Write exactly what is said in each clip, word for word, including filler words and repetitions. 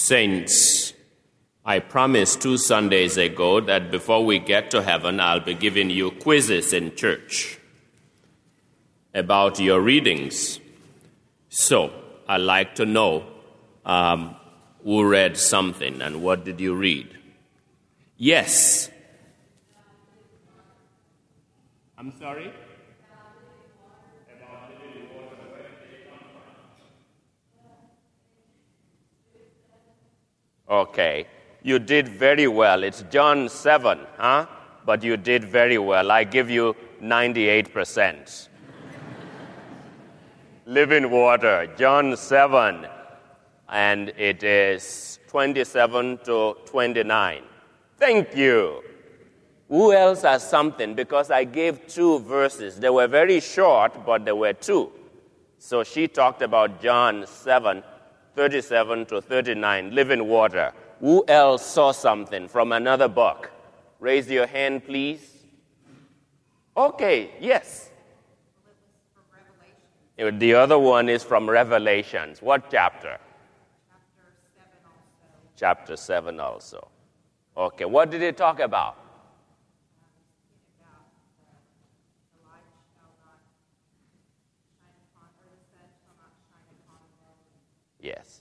Saints, I promised two Sundays ago that before we get to heaven, I'll be giving you quizzes in church about your readings. So, I'd like to know um, who read something and what did you read? Yes. I'm sorry? Okay, you did very well. It's John seven, huh? But you did very well. I give you ninety-eight percent. Living water, John seven, and it is twenty-seven to twenty-nine. Thank you. Who else has something? Because I gave two verses. They were very short, but there were two. So she talked about John seven, thirty-seven to thirty-nine, living water. Who else saw something from another book? Raise your hand, please. Okay, yes. The other one is from Revelations. What chapter? Chapter seven also. Okay, what did it talk about? Yes.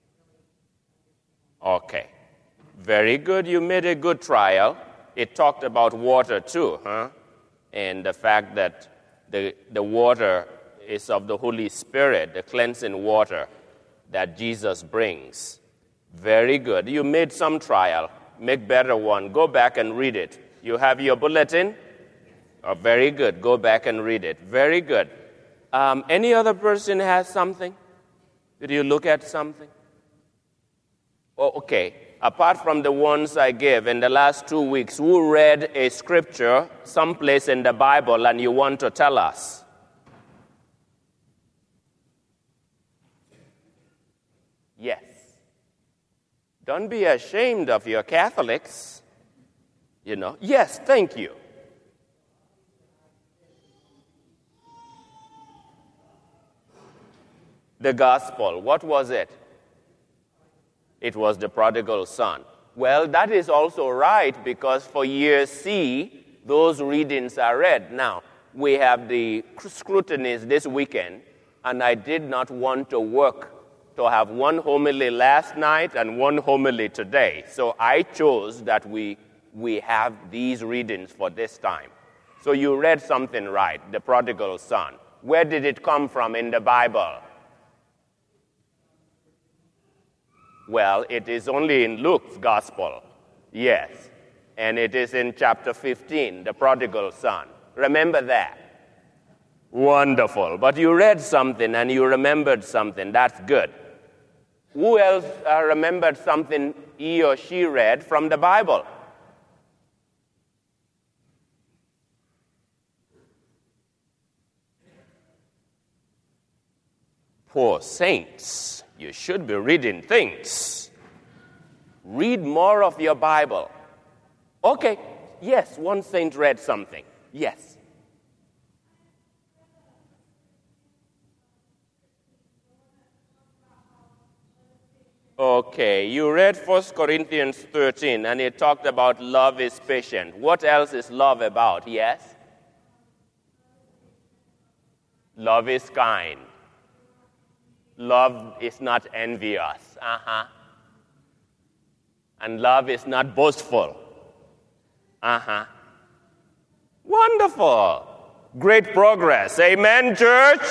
Okay. Very good. You made a good trial. It talked about water too, huh? And the fact that the, the water is of the Holy Spirit, the cleansing water that Jesus brings. Very good. You made some trial. Make better one. Go back and read it. You have your bulletin? Oh, very good. Go back and read it. Very good. Um, any other person has something? Did you look at something? Oh, okay. Apart from the ones I gave in the last two weeks, who read a scripture someplace in the Bible and you want to tell us? Yes. Don't be ashamed of your Catholics. You know. Yes, thank you. The gospel, what was it? It was the prodigal son. Well, that is also right because for year C, those readings are read. Now, we have the scrutinies this weekend, and I did not want to work to have one homily last night and one homily today. So I chose that we, we have these readings for this time. So you read something right, the prodigal son. Where did it come from in the Bible? Well, it is only in Luke's gospel, yes. And it is in chapter fifteen, the prodigal son. Remember that? Wonderful. But you read something and you remembered something. That's good. Who else uh, remembered something he or she read from the Bible? Poor saints. You should be reading things. Read more of your Bible. Okay, yes, one saint read something. Yes. Okay, you read First Corinthians thirteen, and it talked about love is patient. What else is love about? Yes? Love is kind. Love is not envious. Uh-huh. And love is not boastful. Uh-huh. Wonderful. Great progress. Amen, church?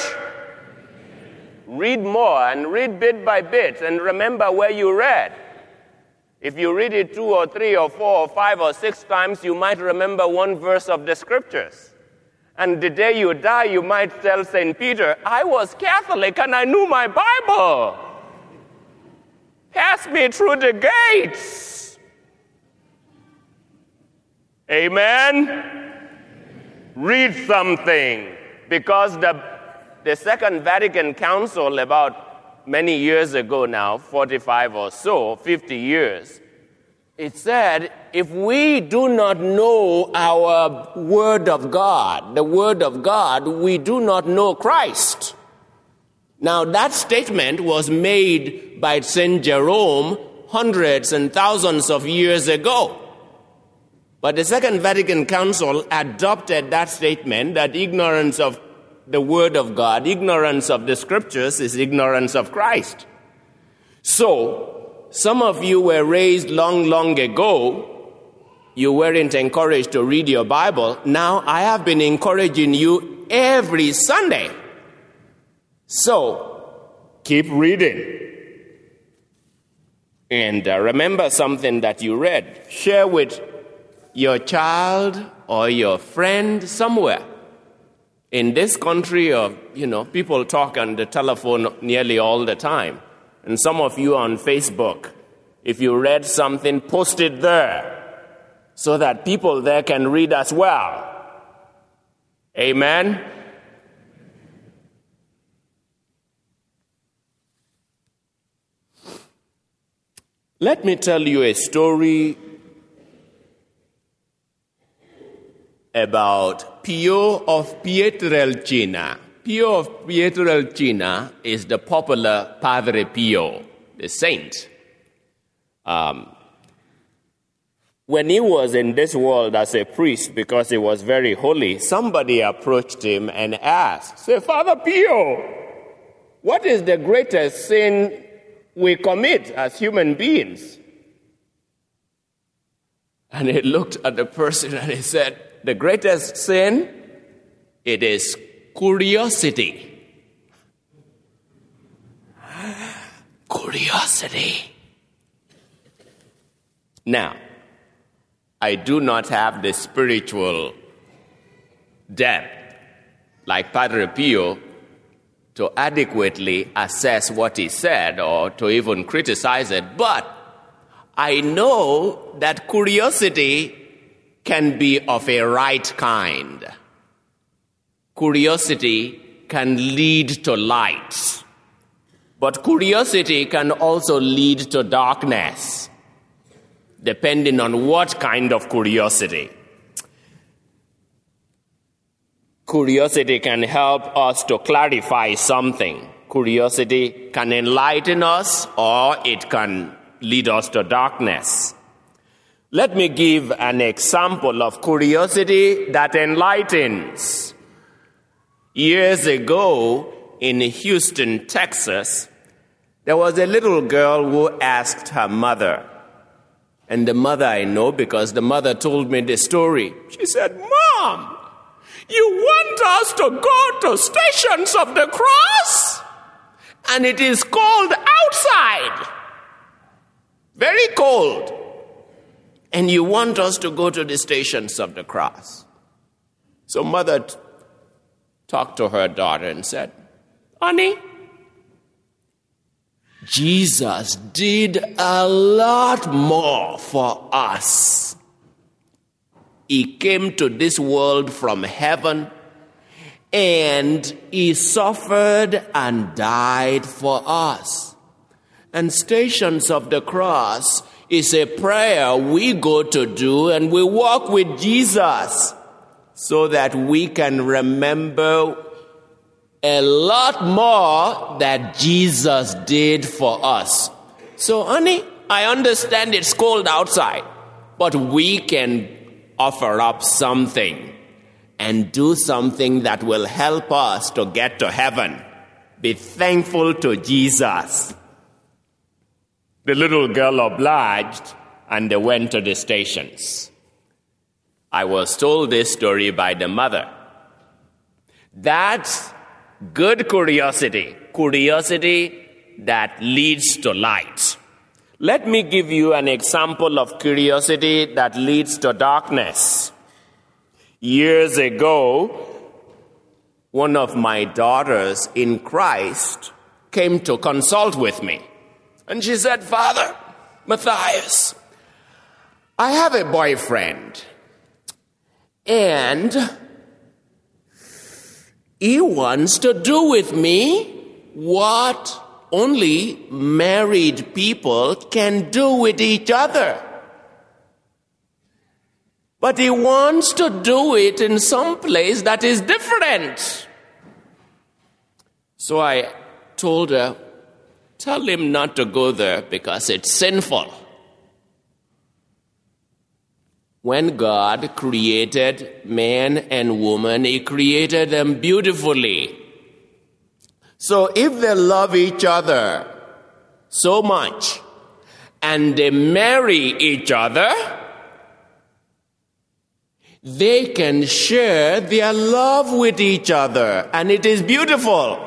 Read more and read bit by bit and remember where you read. If you read it two or three or four or five or six times, you might remember one verse of the scriptures. And the day you die, you might tell Saint Peter, I was Catholic and I knew my Bible. Pass me through the gates. Amen? Read something. Because the, the Second Vatican Council, about many years ago now, forty-five or so, fifty years, it said, if we do not know our Word of God, the Word of God, we do not know Christ. Now, that statement was made by Saint Jerome hundreds and thousands of years ago. But the Second Vatican Council adopted that statement that ignorance of the Word of God, ignorance of the Scriptures is ignorance of Christ. So, some of you were raised long, long ago. You weren't encouraged to read your Bible. Now, I have been encouraging you every Sunday. So, keep reading. And uh, remember something that you read. Share with your child or your friend somewhere. In this country, of you know, people talk on the telephone nearly all the time. And some of you on Facebook, if you read something, post it there so that people there can read as well. Amen? Let me tell you a story about Pio of Pietrelcina. Pio of Pietrelcina is the popular Padre Pio, the saint. Um, when he was in this world as a priest, because he was very holy, somebody approached him and asked, say, Father Pio, what is the greatest sin we commit as human beings? And he looked at the person and he said, the greatest sin, it is curiosity. Curiosity. Now, I do not have the spiritual depth like Padre Pio to adequately assess what he said or to even criticize it, but I know that curiosity can be of a right kind. Curiosity can lead to light, but curiosity can also lead to darkness, depending on what kind of curiosity. Curiosity can help us to clarify something. Curiosity can enlighten us, or it can lead us to darkness. Let me give an example of curiosity that enlightens. Years ago, in Houston, Texas, there was a little girl who asked her mother, and the mother I know because the mother told me the story. She said, Mom, you want us to go to Stations of the Cross? And it is cold outside. Very cold. And you want us to go to the Stations of the Cross. So mother t- talked to her daughter and said, Honey, Jesus did a lot more for us. He came to this world from heaven and he suffered and died for us. And Stations of the Cross is a prayer we go to do, and we walk with Jesus so that we can remember a lot more that Jesus did for us. So, honey, I understand it's cold outside, but we can offer up something and do something that will help us to get to heaven. Be thankful to Jesus. The little girl obliged, and they went to the stations. I was told this story by the mother. That's good curiosity, curiosity that leads to light. Let me give you an example of curiosity that leads to darkness. Years ago, one of my daughters in Christ came to consult with me. And she said, Father Matthias, I have a boyfriend, and he wants to do with me what only married people can do with each other. But he wants to do it in some place that is different. So I told her, Tell him not to go there because it's sinful. When God created man and woman, he created them beautifully. So if they love each other so much and they marry each other, they can share their love with each other, and it is beautiful.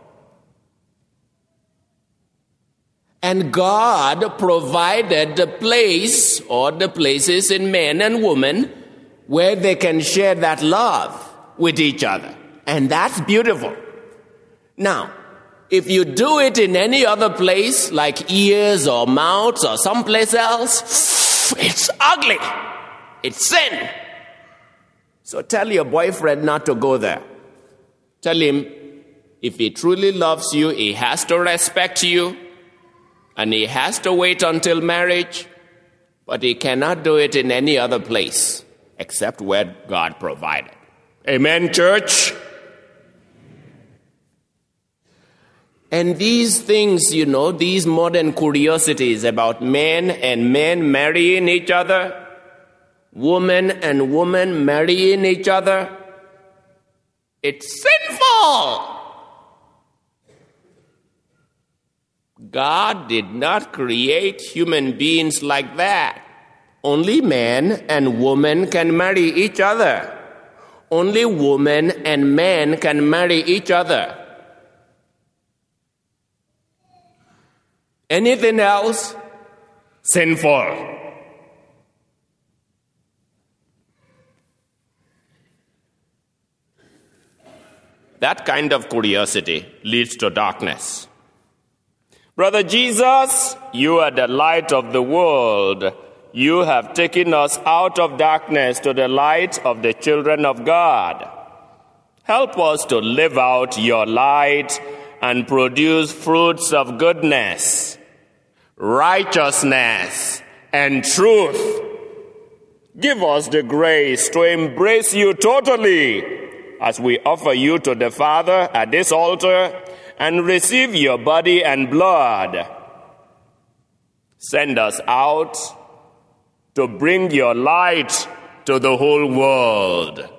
And God provided the place or the places in men and women where they can share that love with each other. And that's beautiful. Now, if you do it in any other place, like ears or mouths or someplace else, it's ugly. It's sin. So tell your boyfriend not to go there. Tell him, if he truly loves you, he has to respect you, and he has to wait until marriage, but he cannot do it in any other place except where God provided. Amen, church? And these things, you know, these modern curiosities about men and men marrying each other, woman and woman marrying each other, it's sinful. God did not create human beings like that. Only man and woman can marry each other. Only woman and man can marry each other. Anything else? Sinful. That kind of curiosity leads to darkness. Brother Jesus, you are the light of the world. You have taken us out of darkness to the light of the children of God. Help us to live out your light and produce fruits of goodness, righteousness, and truth. Give us the grace to embrace you totally as we offer you to the Father at this altar and receive your body and blood. Send us out to bring your light to the whole world.